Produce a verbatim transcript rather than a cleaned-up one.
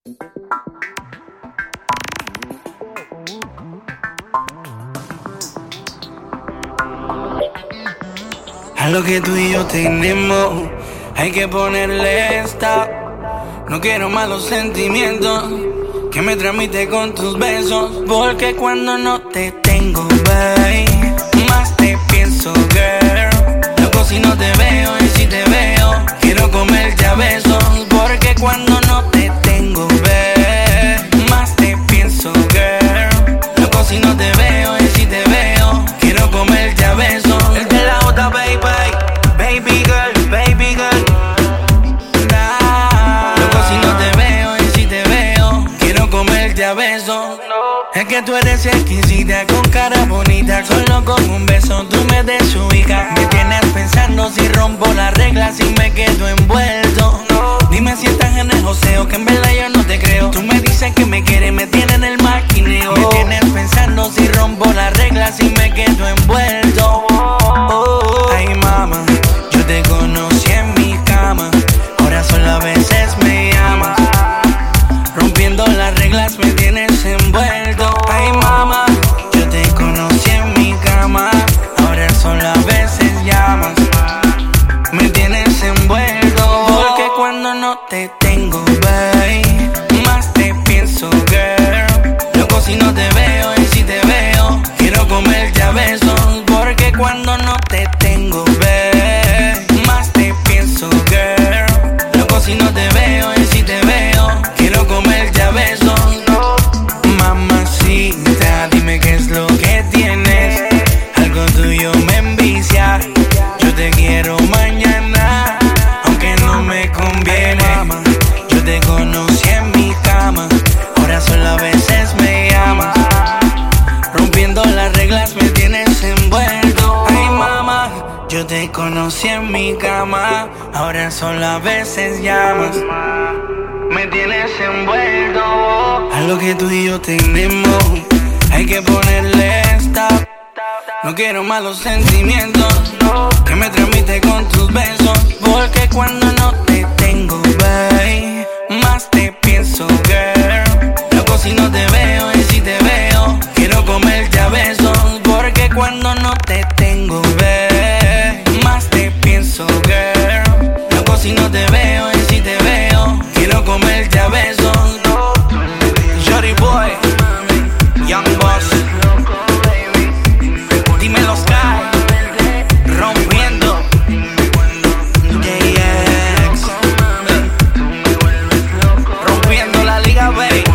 A lo que tú y yo tenemos hay que ponerle stop. No quiero malos sentimientos que me transmite con tus besos. Porque cuando no te tengo, babe, más te pienso, girl. Loco si no te veo y si te veo quiero comerte a besos. Porque cuando no te tengo, babe, más te pienso, girl. Loco si no te veo y si te veo quiero comerte a besos. El de la otra, baby, baby girl, baby girl. Nah. Loco si no te veo y si te veo quiero comerte a besos. Es que tú eres exquisita, con cara bonita, solo con un beso tú me desubicas. Me tienes pensando si rompo las reglas y me quedo envuelto. Dime si estás en el joseo, que en verdad yo no te creo. Tú me dices que me quieres, me tienes en el maquineo. Me tienes pensando si rompo las reglas y me quedo envuelto. Oh, ay mama, yo te conocí en mi cama, ahora solo a veces me llamas. Rompiendo las reglas me tienes envuelto. Ay mama, yo te conocí en mi cama, ahora solo a veces llamas. Me tienes envuelto. Porque cuando no te tengo, babe, más te pienso, girl. Loco si no te veo y si te veo quiero comerte a besos. Porque cuando no te tengo, babe, más te pienso, girl. Loco si no te veo y si te veo quiero comerte a besos. Mamacita, dime qué es lo que tienes. Algo tuyo me envicia. Yo te quiero mañana, aunque no me conviene. Yo te conocí en mi cama, ahora solo a veces me llamas. Rompiendo las reglas me tienes envuelto. Ay mamá, yo te conocí en mi cama, ahora solo a veces llamas. Me tienes envuelto. A lo que tú y yo tenemos hay que ponerle stop. No quiero malos sentimientos que me transmite con tus besos. Porque cuando no te tengo, babe, más te pienso, girl. Loco si no te veo y si te veo quiero comerte a besos. Porque cuando no te tengo, babe, más te pienso, girl. Loco si no te veo y si te veo quiero comerte a besos. Shorty boy, Young Boss, dímelo Sky, rompiendo J X, rompiendo la liga, baby.